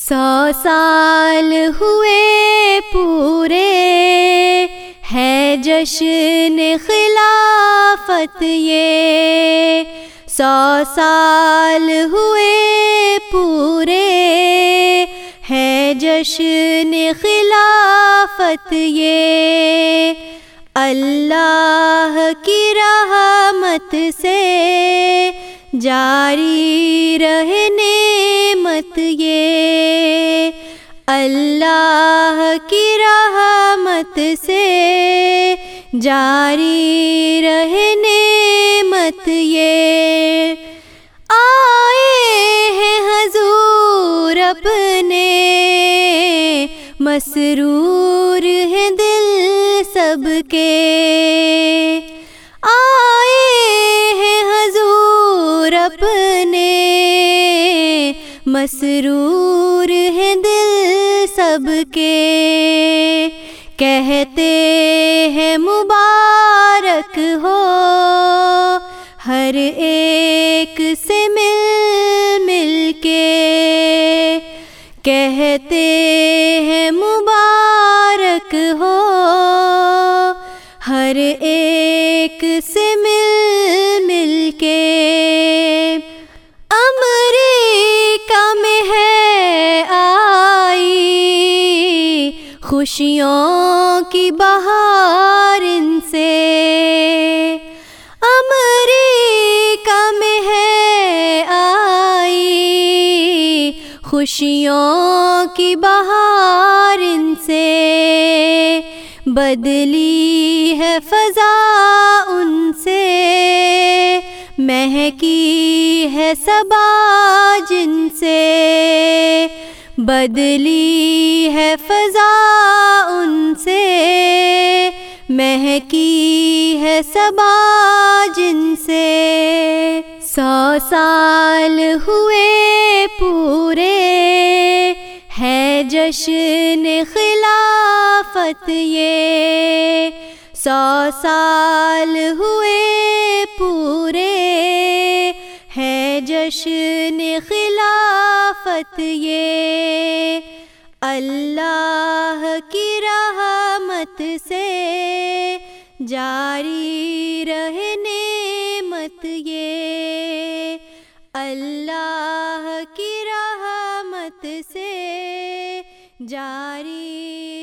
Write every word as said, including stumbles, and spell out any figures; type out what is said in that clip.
سو سال ہوئے پورے ہے جشن خلافت یہ، سو سال ہوئے پورے ہے جشن خلافت یہ، اللہ کی رحمت سے جاری رہے نعمت یہ، اللہ کی رحمت سے جاری رہے نعمت یہ، آئے ہیں حضور اپنے مسرور ہیں دل سب کے، آئے ہیں حضور اپنے مسرور ہیں دل سب کے، کہتے ہیں مبارک ہو ہر ایک سے مل مل کے، کہتے ہیں مبارک ہو ہر ایک سے مل مل کے، امریکہ میں ہے آئی خوشیوں کی بہار ان سے، امریکہ میں ہے آئی خوشیوں کی بہار ان سے، بدلی ہے فضا ان سے، مہکی ہے صبا جن سے، بدلی ہے فضا ان سے، مہکی ہے صبا جن سے، سو سال ہوئے پورے ہے جشن خلافت یہ، سو سال ہوئے پورے ہے جشن خلافت یہ، اللہ کی رحمت سے جاری رہے نعمت یہ، اللہ کی رحمت سے جاری